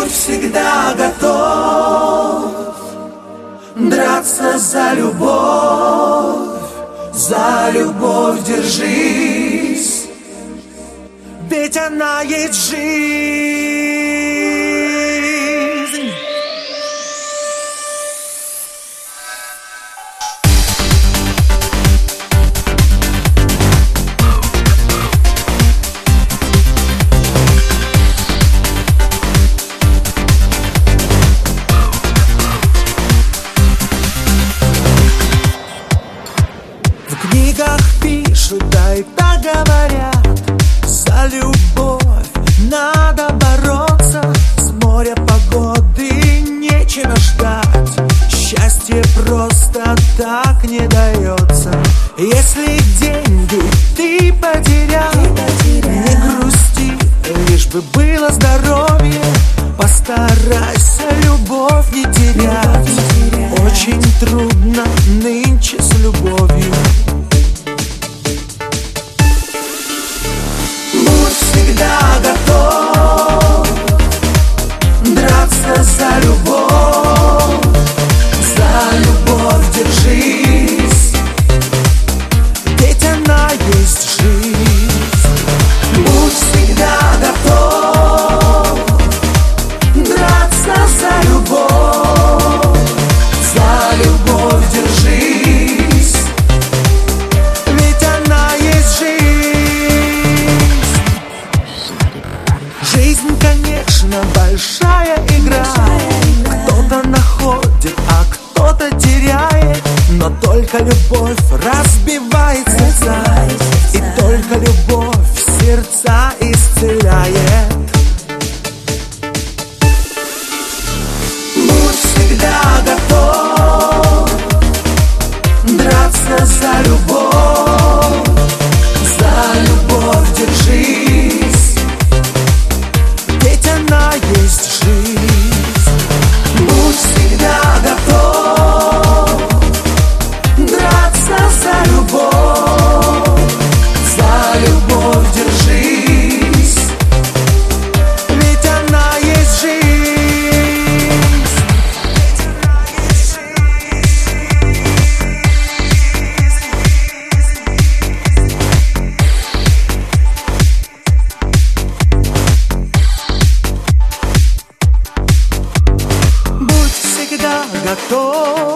Будь всегда готов драться за любовь держись, ведь она есть жизнь. В книгах пишут, да и так говорят, за любовь надо бороться. С моря погоды нечего ждать, счастье просто так не дается. Если деньги ты потерял, не грусти, лишь бы было здоровье. Постарайся любовь не терять, очень трудно нынче с любовью. Будь всегда готов драться за любовь держись, ведь она есть жизнь. Будь всегда готов драться за любовь держись, ведь она есть жизнь. Жизнь, конечно, большая игра, кто-то находит, а кто-то теряет, но только любовь разбивает сердца, и только любовь сердца исцеляет. Будь всегда готов драться за любовь держись, ведь она есть жизнь. Будь всегда готов драться за любовь держись, ведь она есть жизнь. Будь всегда готов